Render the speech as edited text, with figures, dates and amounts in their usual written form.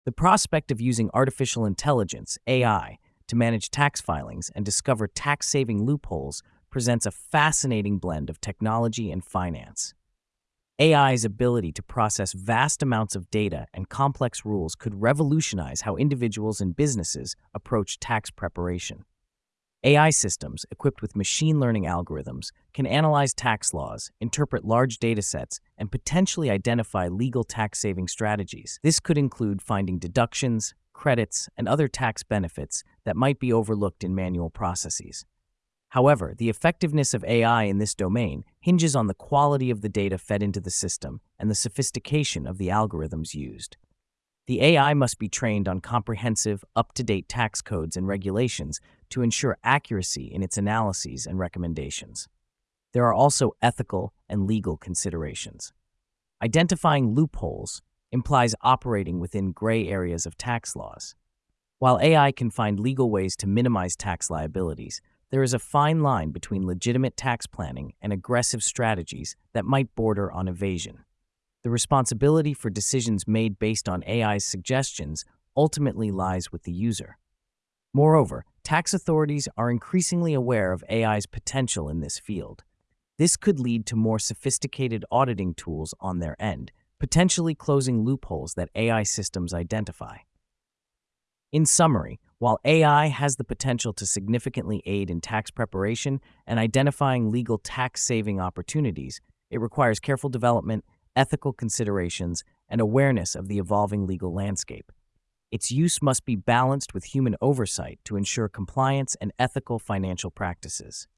The prospect of using artificial intelligence, AI, to manage tax filings and discover tax saving loopholes presents a fascinating blend of technology and finance. AI's ability to process vast amounts of data and complex rules could revolutionize how individuals and businesses approach tax preparation. AI systems, equipped with machine learning algorithms, can analyze tax laws, interpret large data sets, and potentially identify legal tax-saving strategies. This could include finding deductions, credits, and other tax benefits that might be overlooked in manual processes. However, the effectiveness of AI in this domain hinges on the quality of the data fed into the system and the sophistication of the algorithms used. The AI must be trained on comprehensive, up-to-date tax codes and regulations to ensure accuracy in its analyses and recommendations. There are also ethical and legal considerations. Identifying loopholes implies operating within gray areas of tax laws. While AI can find legal ways to minimize tax liabilities, there is a fine line between legitimate tax planning and aggressive strategies that might border on evasion. The responsibility for decisions made based on AI's suggestions ultimately lies with the user. Moreover, tax authorities are increasingly aware of AI's potential in this field. This could lead to more sophisticated auditing tools on their end, potentially closing loopholes that AI systems identify. In summary, while AI has the potential to significantly aid in tax preparation and identifying legal tax-saving opportunities, it requires careful development, ethical considerations, and awareness of the evolving legal landscape. Its use must be balanced with human oversight to ensure compliance and ethical financial practices.